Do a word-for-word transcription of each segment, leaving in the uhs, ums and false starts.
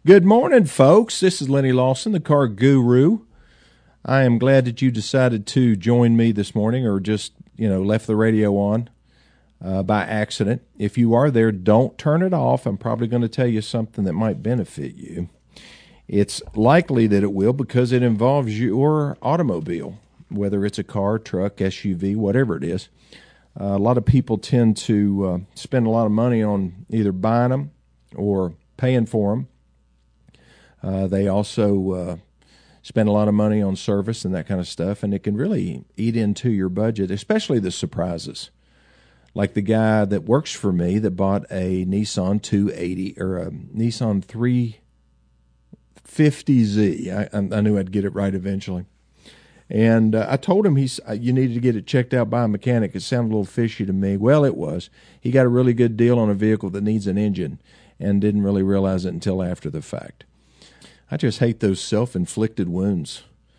Good morning, folks. This is Lenny Lawson, the car guru. I am glad that you decided to join me this morning, or just, you know, left the radio on uh, by accident. If you are there, don't turn it off. I'm probably going to tell you something that might benefit you. It's likely that it will because it involves your automobile, whether it's a car, truck, S U V, whatever it is. Uh, a lot of people tend to uh, spend a lot of money on either buying them or paying for them. Uh, they also uh, spend a lot of money on service and that kind of stuff, and it can really eat into your budget, especially the surprises. Like the guy that works for me that bought a Nissan two eighty or a Nissan three fifty Z. I, I knew I'd get it right eventually. And uh, I told him he's you needed to get it checked out by a mechanic. It sounded a little fishy to me. Well, it was. He got a really good deal on a vehicle that needs an engine and didn't really realize it until after the fact. I just hate those self-inflicted wounds.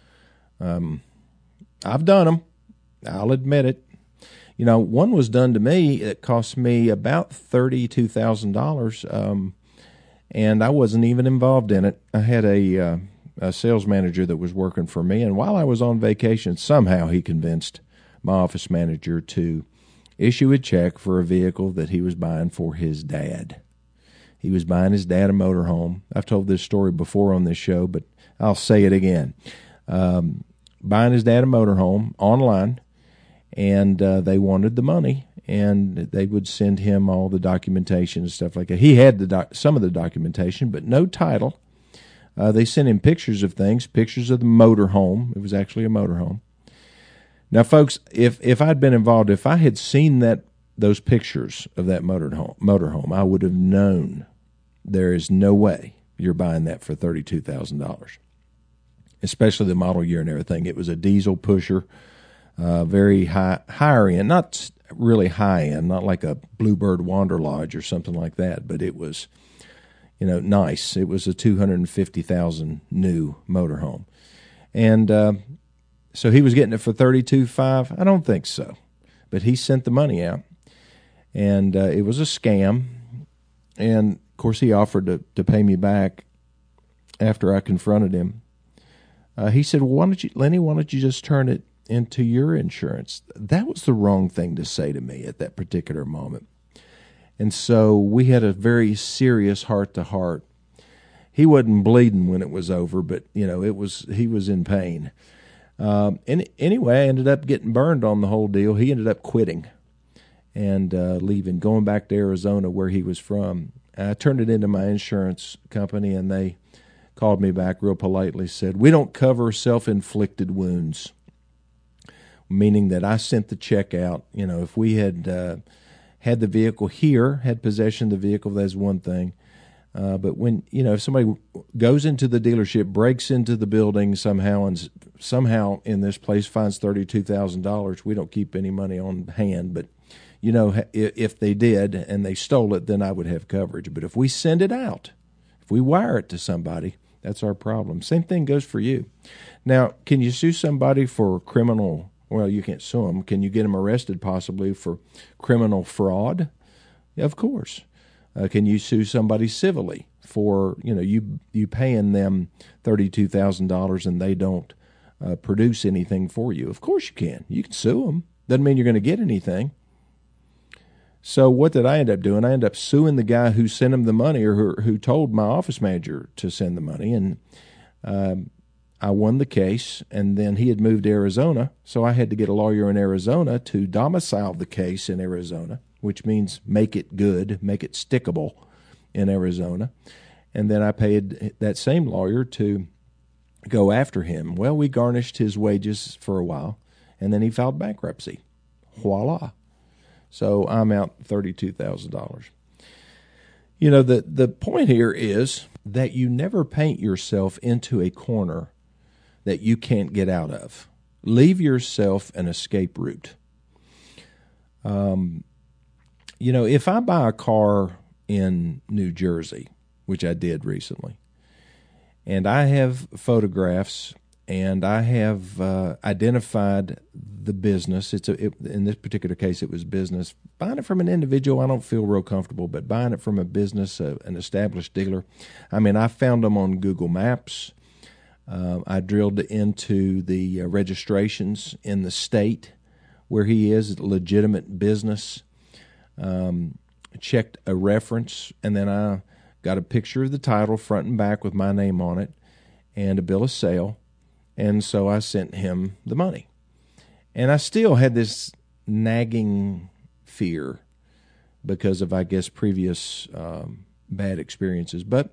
Um, I've done them. I'll admit it. You know, one was done to me. It cost me about thirty-two thousand dollars, um, and I wasn't even involved in it. I had a, uh, a sales manager that was working for me, and while I was on vacation, somehow he convinced my office manager to issue a check for a vehicle that he was buying for his dad. He was buying his dad a motorhome. I've told this story before on this show, but I'll say it again. Um, buying his dad a motorhome online, and uh, they wanted the money, and they would send him all the documentation and stuff like that. He had the doc- some of the documentation, but no title. Uh, they sent him pictures of things, pictures of the motorhome. It was actually a motorhome. Now, folks, if if I'd been involved, if I had seen that those pictures of that motorhome, motorhome, I would have known there is no way you're buying that for thirty-two thousand dollars, especially the model year and everything. It was a diesel pusher, uh, very high, higher end, not really high end, not like a Bluebird Wander Lodge or something like that, but it was, you know, nice. It was a two hundred fifty thousand dollars new motorhome. And uh, so he was getting it for thirty-two thousand five hundred dollars? I don't think so. But he sent the money out. And uh, it was a scam, and of course he offered to, to pay me back after I confronted him. Uh, he said, well, why don't you, Lenny, why don't you just turn it into your insurance? That was the wrong thing to say to me at that particular moment. And so we had a very serious heart-to-heart. He wasn't bleeding when it was over, but, you know, it was he was in pain. Um, and anyway, I ended up getting burned on the whole deal. He ended up quitting and uh, leaving, going back to Arizona where he was from. I turned it into my insurance company, and they called me back real politely, said, we don't cover self-inflicted wounds, meaning that I sent the check out. You know, if we had uh, had the vehicle here, had possession of the vehicle, that's one thing. Uh, but when, you know, if somebody goes into the dealership, breaks into the building somehow, and somehow in this place finds thirty-two thousand dollars, we don't keep any money on hand, but you know, if they did and they stole it, then I would have coverage. But if we send it out, if we wire it to somebody, that's our problem. Same thing goes for you. Now, can you sue somebody for criminal? Well, you can't sue them. Can you get them arrested possibly for criminal fraud? Yeah, of course. Uh, can you sue somebody civilly for, you know, you you paying them thirty-two thousand dollars and they don't uh, produce anything for you? Of course you can. You can sue them. Doesn't mean you're going to get anything. So what did I end up doing? I ended up suing the guy who sent him the money, or who, who told my office manager to send the money, and um, I won the case, and then he had moved to Arizona, so I had to get a lawyer in Arizona to domicile the case in Arizona, which means make it good, make it stickable in Arizona. And then I paid that same lawyer to go after him. Well, we garnished his wages for a while, and then he filed bankruptcy. Voila. So I'm out thirty-two thousand dollars. You know, the, the point here is that you never paint yourself into a corner that you can't get out of. Leave yourself an escape route. Um, you know, if I buy a car in New Jersey, which I did recently, and I have photographs and I have uh, identified the business. It's a, it, in this particular case, it was business. Buying it from an individual, I don't feel real comfortable, but buying it from a business, uh, an established dealer, I mean, I found them on Google Maps. Uh, I drilled into the uh, registrations in the state where he is, a legitimate business, um, checked a reference, and then I got a picture of the title front and back with my name on it and a bill of sale, and so I sent him the money. And I still had this nagging fear because of, I guess, previous um, bad experiences, but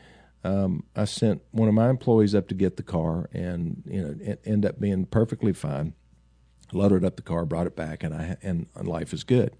Um, I sent one of my employees up to get the car, and you know, it ended up being perfectly fine. Loaded up the car, brought it back, and I and life is good.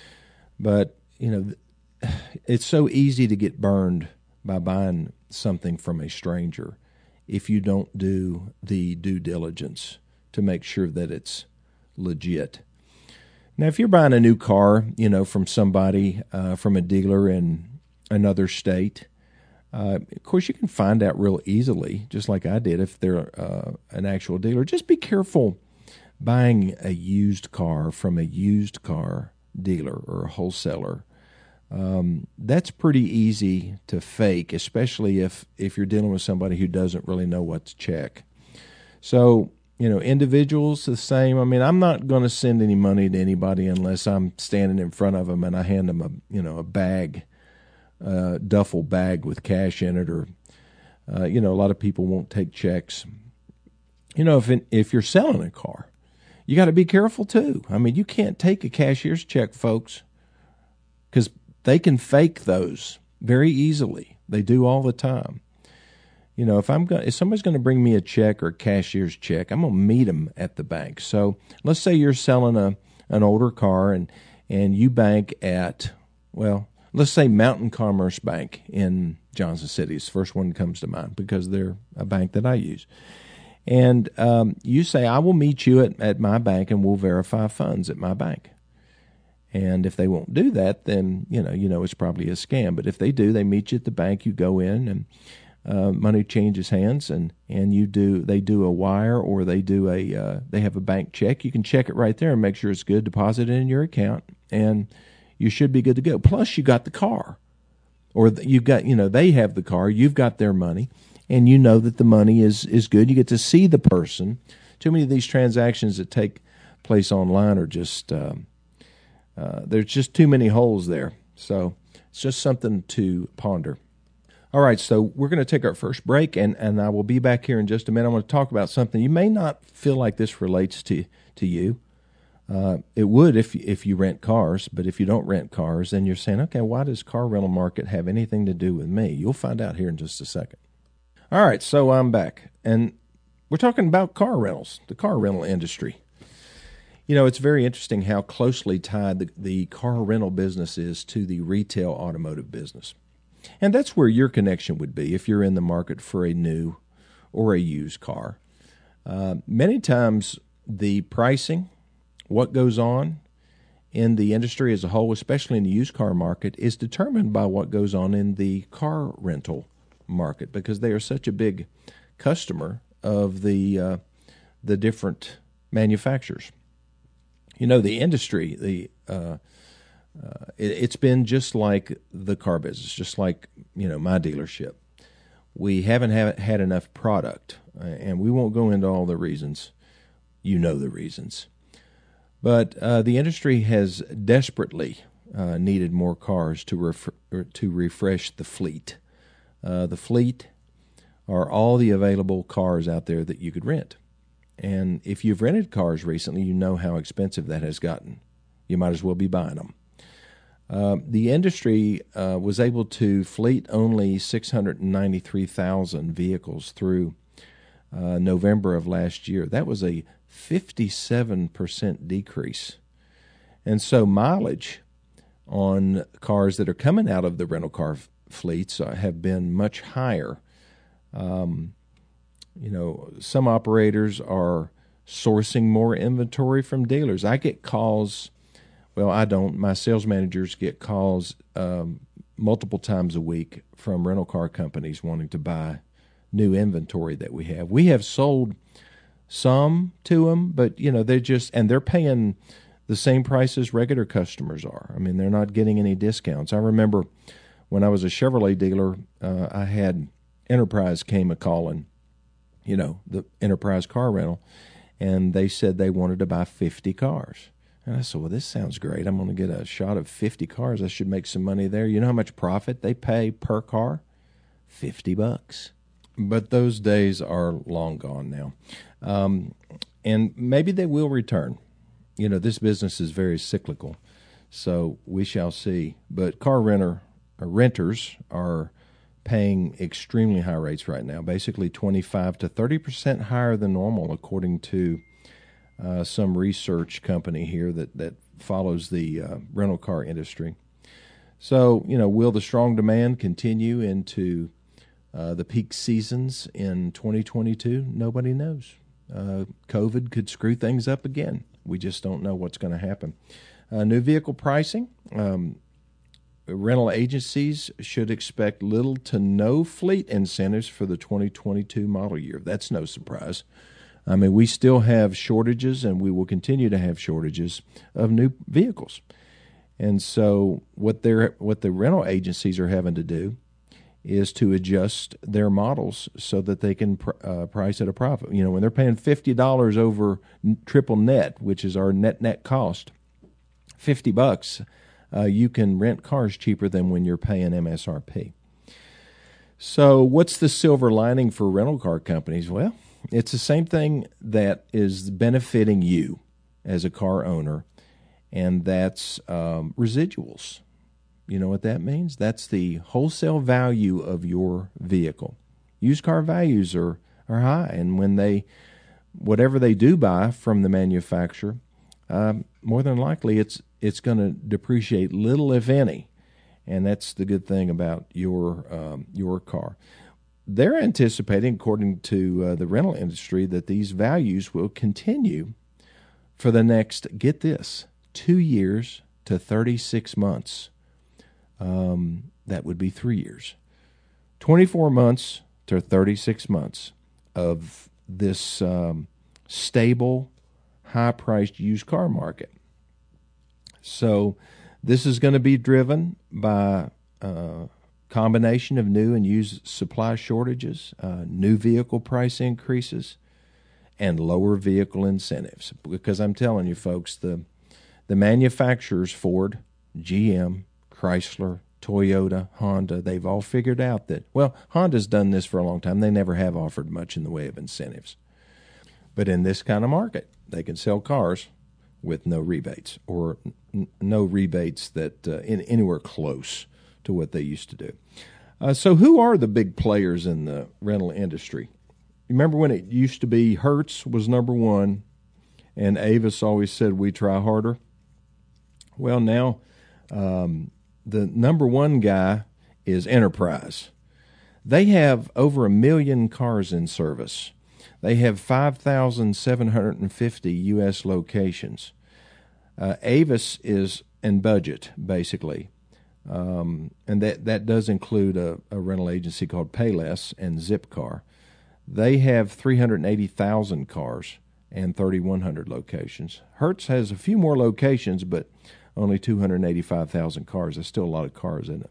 But you know, it's so easy to get burned by buying something from a stranger if you don't do the due diligence to make sure that it's legit. Now, if you're buying a new car, you know, from somebody, uh, from a dealer in another state. Uh, of course, you can find out real easily, just like I did, if they're uh, an actual dealer. Just be careful buying a used car from a used car dealer or a wholesaler. Um, that's pretty easy to fake, especially if, if you're dealing with somebody who doesn't really know what to check. So, you know, individuals, the same. I mean, I'm not going to send any money to anybody unless I'm standing in front of them and I hand them a, you know, a bag. Uh, duffel bag with cash in it, or uh, you know, a lot of people won't take checks. You know, if in, if you're selling a car, you got to be careful too. I mean, you can't take a cashier's check, folks, because they can fake those very easily. They do all the time. You know, if I'm going, if somebody's going to bring me a check or a cashier's check, I'm going to meet them at the bank. So let's say you're selling a an older car, and and you bank at, well, let's say Mountain Commerce Bank in Johnson City. It's the first one that comes to mind because they're a bank that I use. And um, you say, I will meet you at, at my bank and we'll verify funds at my bank. And if they won't do that, then, you know, you know it's probably a scam. But if they do, they meet you at the bank, you go in, and uh, money changes hands, and, and you do, they do a wire, or they do a, uh, they have a bank check. You can check it right there and make sure it's good, deposit it in your account, and you should be good to go. Plus, you got the car, or you got, you know, they have the car, you've got their money, and you know that the money is, is good. You get to see the person. Too many of these transactions that take place online are just, um, uh, there's just too many holes there. So it's just something to ponder. All right, so we're going to take our first break, and, and I will be back here in just a minute. I want to talk about something. You may not feel like this relates to, to you. Uh, it would if if you rent cars, but if you don't rent cars, then you're saying, okay, why does car rental market have anything to do with me? You'll find out here in just a second. All right, so I'm back, and we're talking about car rentals, the car rental industry. You know, it's very interesting how closely tied the, the car rental business is to the retail automotive business. And that's where your connection would be if you're in the market for a new or a used car. Uh, many times the pricing, what goes on in the industry as a whole, especially in the used car market, is determined by what goes on in the car rental market, because they are such a big customer of the uh, the different manufacturers. You know, the industry, the uh, uh, it, it's been just like the car business, just like, you know, my dealership. We haven't have, had enough product, uh, and we won't go into all the reasons. You know the reasons. But uh, the industry has desperately uh, needed more cars to ref- to refresh the fleet. Uh, the fleet are all the available cars out there that you could rent. And if you've rented cars recently, you know how expensive that has gotten. You might as well be buying them. Uh, the industry uh, was able to fleet only six hundred ninety-three thousand vehicles through uh, November of last year. That was a fifty-seven percent decrease. And so mileage on cars that are coming out of the rental car f- fleets uh, have been much higher. Um, you know, some operators are sourcing more inventory from dealers. I get calls, well, I don't. My sales managers get calls um, multiple times a week from rental car companies wanting to buy new inventory that we have. We have sold some to them, but you know they're just and they're paying the same price as regular customers are. I mean, they're not getting any discounts. I remember when I was a Chevrolet dealer, uh, I had Enterprise came a calling, you know, the Enterprise car rental, and they said they wanted to buy fifty cars. And I said, well, this sounds great. I'm going to get a shot of fifty cars. I should make some money there. You know how much profit they pay per car? fifty bucks. But those days are long gone now. Um, and maybe they will return. You know, this business is very cyclical, so we shall see. But car renter or renters are paying extremely high rates right now, basically twenty-five to thirty percent higher than normal, according to uh, some research company here that, that follows the uh, rental car industry. So, you know, will the strong demand continue into uh, the peak seasons in twenty twenty-two? Nobody knows. Uh, COVID could screw things up again. We just don't know what's going to happen. Uh, new vehicle pricing. Um, rental agencies should expect little to no fleet incentives for the twenty twenty-two model year. That's no surprise. I mean, we still have shortages, and we will continue to have shortages of new vehicles. And so what they're what the rental agencies are having to do is to adjust their models so that they can pr- uh, price at a profit. You know, when they're paying fifty dollars over n- triple net, which is our net net cost, fifty bucks, uh, you can rent cars cheaper than when you're paying M S R P. So what's the silver lining for rental car companies? Well, it's the same thing that is benefiting you as a car owner, and that's um, residuals. You know what that means? That's the wholesale value of your vehicle. Used car values are, are high, and when they, whatever they do buy from the manufacturer, um, more than likely it's it's going to depreciate little, if any, and that's the good thing about your um, your car. They're anticipating, according to uh, the rental industry, that these values will continue for the next, get this, two years to thirty-six months. Um, that would be three years. twenty-four months to thirty-six months of this um, stable, high-priced used car market. So this is going to be driven by a combination of new and used supply shortages, uh, new vehicle price increases, and lower vehicle incentives. Because I'm telling you, folks, the the manufacturers, Ford, G M, Chrysler, Toyota, Honda, they've all figured out that, well, Honda's done this for a long time. They never have offered much in the way of incentives. But in this kind of market, they can sell cars with no rebates, or n- no rebates that uh, in anywhere close to what they used to do. Uh, so who are the big players in the rental industry? Remember when it used to be Hertz was number one, and Avis always said, we try harder? Well, now um, the number one guy is Enterprise. They have over a million cars in service. They have five thousand seven hundred fifty U S locations. Uh, Avis is in budget, basically. Um, and that, that does include a, a rental agency called Payless and Zipcar. They have three hundred eighty thousand cars and thirty-one hundred locations. Hertz has a few more locations, but only two hundred eighty-five thousand cars. There's still a lot of cars in it.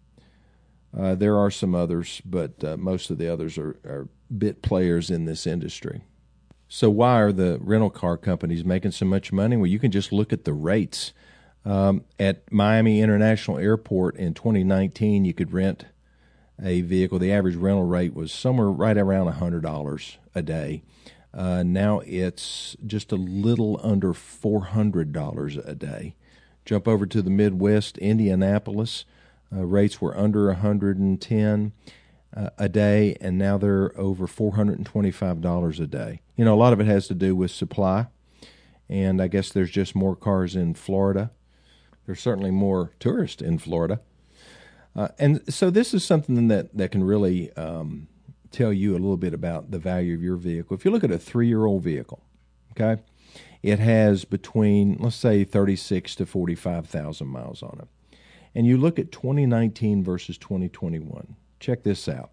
Uh, there are some others, but uh, most of the others are, are bit players in this industry. So why are the rental car companies making so much money? Well, you can just look at the rates. Um, at Miami International Airport in twenty nineteen, you could rent a vehicle. The average rental rate was somewhere right around one hundred dollars a day. Uh, now it's just a little under four hundred dollars a day. Jump over to the Midwest, Indianapolis, uh, rates were under one hundred ten uh, a day, and now they're over four hundred twenty-five dollars a day. You know, a lot of it has to do with supply, and I guess there's just more cars in Florida. There's certainly more tourists in Florida. Uh, and so this is something that, that can really um, tell you a little bit about the value of your vehicle. If you look at a three-year-old vehicle, okay, it has between, let's say, thirty-six to forty-five thousand miles on it. And you look at twenty nineteen versus twenty twenty-one. Check this out.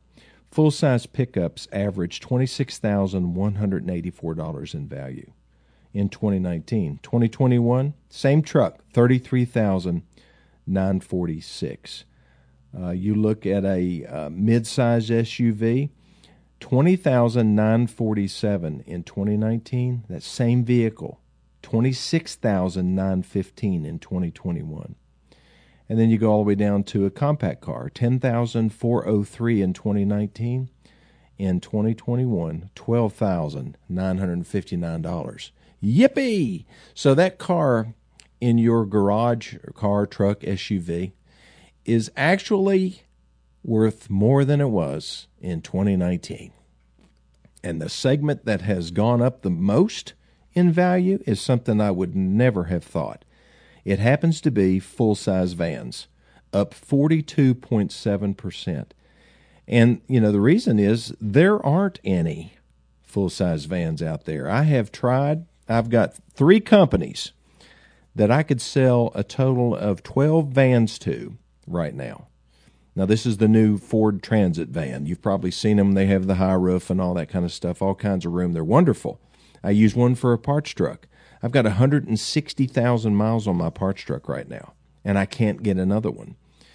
Full-size pickups averaged twenty-six thousand one hundred eighty-four dollars in value in twenty nineteen. twenty twenty-one, same truck, thirty-three thousand nine hundred forty-six dollars. Uh, you look at a uh, mid-size S U V, twenty thousand nine hundred forty-seven dollars in twenty nineteen. That same vehicle, twenty-six thousand nine hundred fifteen dollars in twenty twenty-one. And then you go all the way down to a compact car, ten thousand four hundred three dollars in twenty nineteen. In twenty twenty-one, twelve thousand nine hundred fifty-nine dollars. Yippee! So that car in your garage, car, truck, S U V, is actually worth more than it was in twenty nineteen. And the segment that has gone up the most in value is something I would never have thought. It happens to be full-size vans, up forty-two point seven percent. And, you know, the reason is there aren't any full-size vans out there. I have tried. I've got three companies that I could sell a total of twelve vans to right now. Now, this is the new Ford Transit van. You've probably seen them. They have the high roof and all that kind of stuff, all kinds of room. They're wonderful. I use one for a parts truck. I've got one hundred sixty thousand miles on my parts truck right now, and I can't get another one.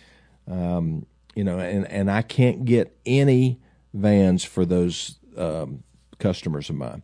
Um, you know, and, and I can't get any vans for those um, customers of mine.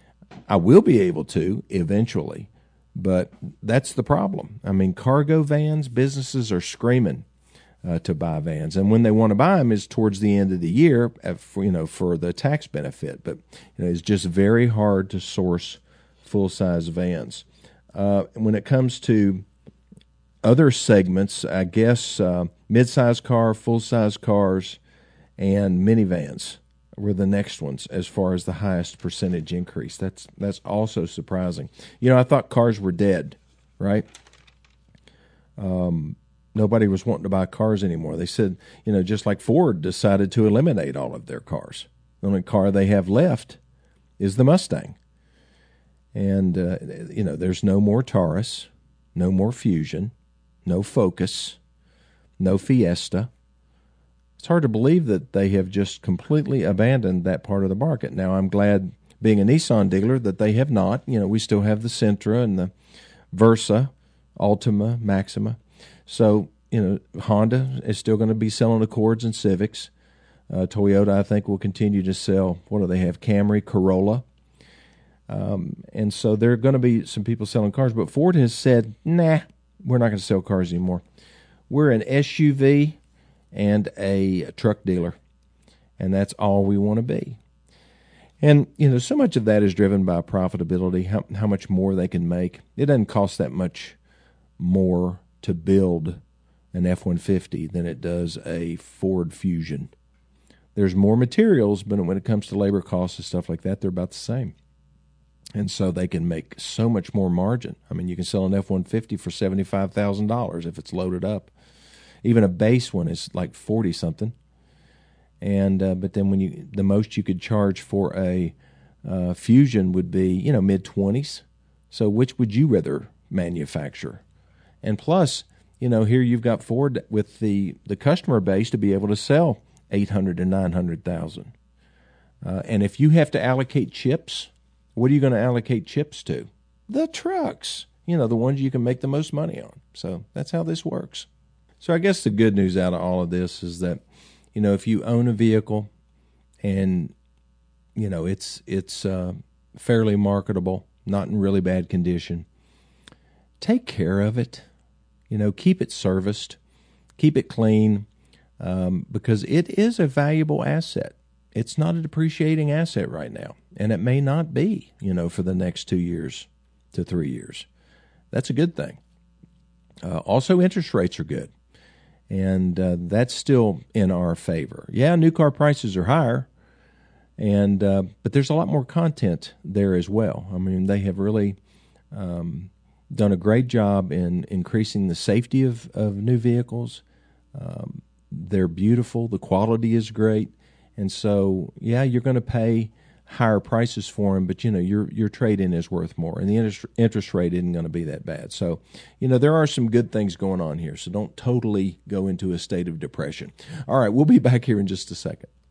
I will be able to eventually, but that's the problem. I mean, cargo vans, businesses are screaming uh, to buy vans, and when they want to buy them is towards the end of the year, for, you know, for the tax benefit. But you know, it's just very hard to source full-size vans. Uh, when it comes to other segments, I guess uh, mid-size car, full-size cars, and minivans were the next ones as far as the highest percentage increase. That's that's also surprising. You know, I thought cars were dead, right? Um, nobody was wanting to buy cars anymore. They said, you know, just like Ford decided to eliminate all of their cars. The only car they have left is the Mustang. And, uh, you know, there's no more Taurus, no more Fusion, no Focus, no Fiesta. It's hard to believe that they have just completely abandoned that part of the market. Now, I'm glad, being a Nissan dealer, that they have not. You know, we still have the Sentra and the Versa, Altima, Maxima. So, you know, Honda is still going to be selling Accords and Civics. Uh, Toyota, I think, will continue to sell, what do they have, Camry, Corolla. Um, and so there are going to be some people selling cars, but Ford has said, nah, we're not going to sell cars anymore. We're an S U V and a truck dealer, and that's all we want to be. And, you know, so much of that is driven by profitability, how, how much more they can make. It doesn't cost that much more to build an F one fifty than it does a Ford Fusion. There's more materials, but when it comes to labor costs and stuff like that, they're about the same. And so they can make so much more margin. I mean, you can sell an F one fifty for seventy-five thousand dollars if it's loaded up. Even a base one is like forty-something. And uh, but then when you the most you could charge for a uh, Fusion would be, you know, mid-twenties. So which would you rather manufacture? And plus, you know, here you've got Ford with the, the customer base to be able to sell eight hundred to nine hundred thousand. Uh, and if you have to allocate chips, what are you going to allocate chips to? The trucks, you know, the ones you can make the most money on. So that's how this works. So I guess the good news out of all of this is that, you know, if you own a vehicle and, you know, it's it's uh, fairly marketable, not in really bad condition, take care of it. You know, keep it serviced, keep it clean, um, because it is a valuable asset. It's not a depreciating asset right now, and it may not be, you know, for the next two years to three years. That's a good thing. Uh, also, interest rates are good, and uh, that's still in our favor. Yeah, new car prices are higher, and uh, but there's a lot more content there as well. I mean, they have really um, done a great job in increasing the safety of, of new vehicles. Um, they're beautiful. The quality is great. And so, yeah, you're going to pay higher prices for them, but, you know, your your trade-in is worth more, and the interest, interest rate isn't going to be that bad. So, you know, there are some good things going on here, so don't totally go into a state of depression. All right, we'll be back here in just a second.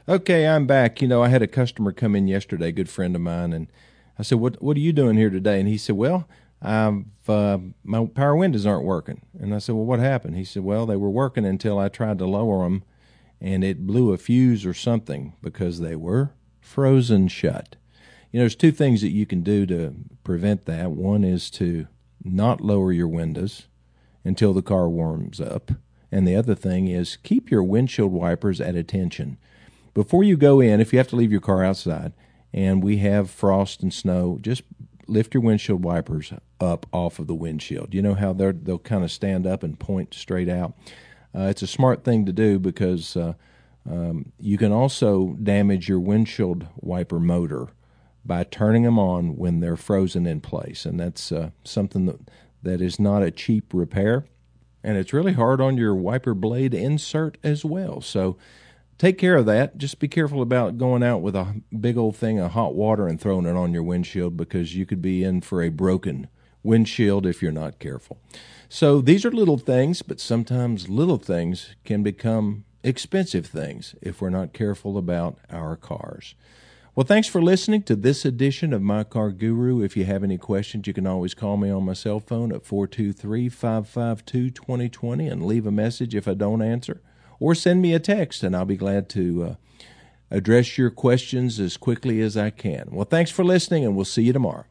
Okay, I'm back. You know, I had a customer come in yesterday, a good friend of mine, and I said, "What What are you doing here today?" And he said, "Well, I've uh, my power windows aren't working." And I said, "Well, what happened?" He said, "Well, they were working until I tried to lower them, and it blew a fuse or something because they were frozen shut." You know, there's two things that you can do to prevent that. One is to not lower your windows until the car warms up. And the other thing is keep your windshield wipers at attention. Before you go in, if you have to leave your car outside and we have frost and snow, just lift your windshield wipers up off of the windshield. You know how they're, they'll kind of stand up and point straight out? Uh, it's a smart thing to do because uh, um, you can also damage your windshield wiper motor by turning them on when they're frozen in place. And that's uh, something that, that is not a cheap repair. And it's really hard on your wiper blade insert as well. So take care of that. Just be careful about going out with a big old thing of hot water and throwing it on your windshield, because you could be in for a broken windshield if you're not careful. So these are little things, but sometimes little things can become expensive things if we're not careful about our cars. Well, thanks for listening to this edition of My Car Guru. If you have any questions, you can always call me on my cell phone at four two three, five five two, two zero two zero and leave a message if I don't answer, or send me a text, and I'll be glad to uh, address your questions as quickly as I can. Well, thanks for listening, and we'll see you tomorrow.